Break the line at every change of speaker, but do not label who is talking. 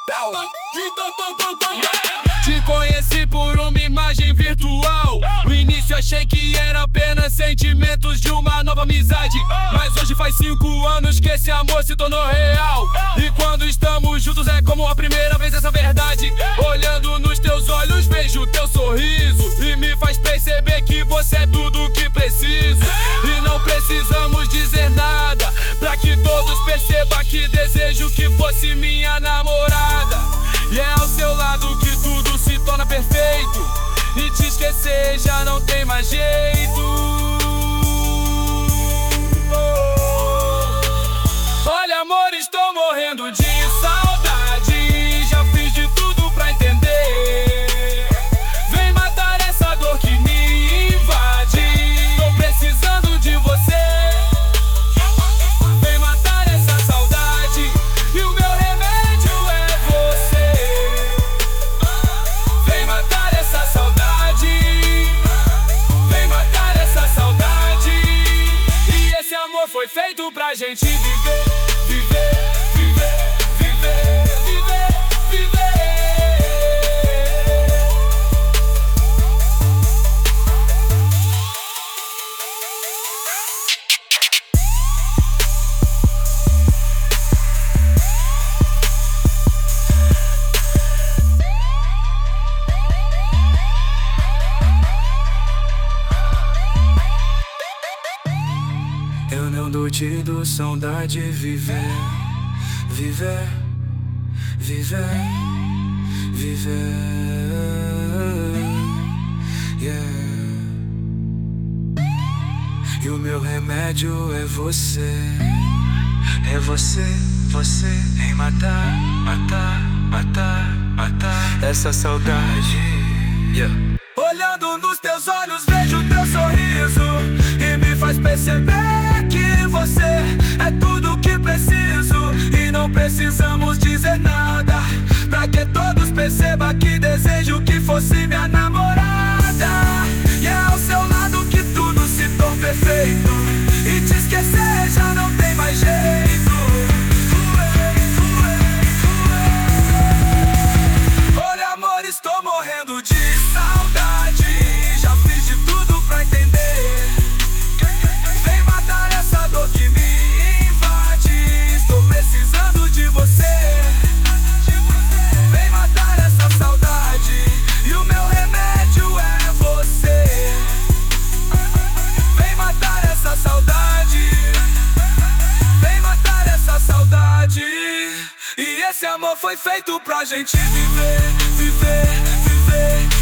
Te conheci por uma imagem virtual. No início achei que era apenas sentimentos de uma nova amizade, mas hoje faz 5 anos que esse amor se tornou real. E quando estamos juntos é como a primeira vez essa verdade. Olhando nos teus olhos vejo teu sorriso e me faz perceber que você é tudo que preciso. E não precisamos dizer nada pra que todos percebam que desejo que fosse minha namorada. E é ao seu lado que tudo se torna perfeito, e te esquecer já não tem mais jeito. Olha amor, estou morrendo de saudade. Já fiz de tudo pra entender. Vem matar essa dor que me invade. Tô precisando de você. Vem matar essa saudade, e o meu remédio é você. Vem matar essa saudade. Vem matar essa saudade. E esse amor foi feito pra gente viver. Viver, viver, viver, viver, viver. Eu não dou te dou saudade. Viver, viver, viver, viver, yeah. E o meu remédio é você. É você, você. Em matar, matar, matar, matar essa saudade, yeah. Olhando nos teus olhos vejo teu sorriso e me faz perceber que você é tudo que preciso. E não precisamos dizer nada pra que todos percebam que desejo que fosse minha namorada. E é ao seu lado que tudo se torna perfeito, e te esquecer já não tem mais jeito. Olha amor, estou morrendo de saudade. Já fiz de tudo pra entender. Vem matar essa dor que me invade. Estou precisando de você. Vem matar essa saudade, e o meu remédio é você. Vem matar essa saudade. Vem matar essa saudade. E esse amor foi feito pra gente viver, viver, viver.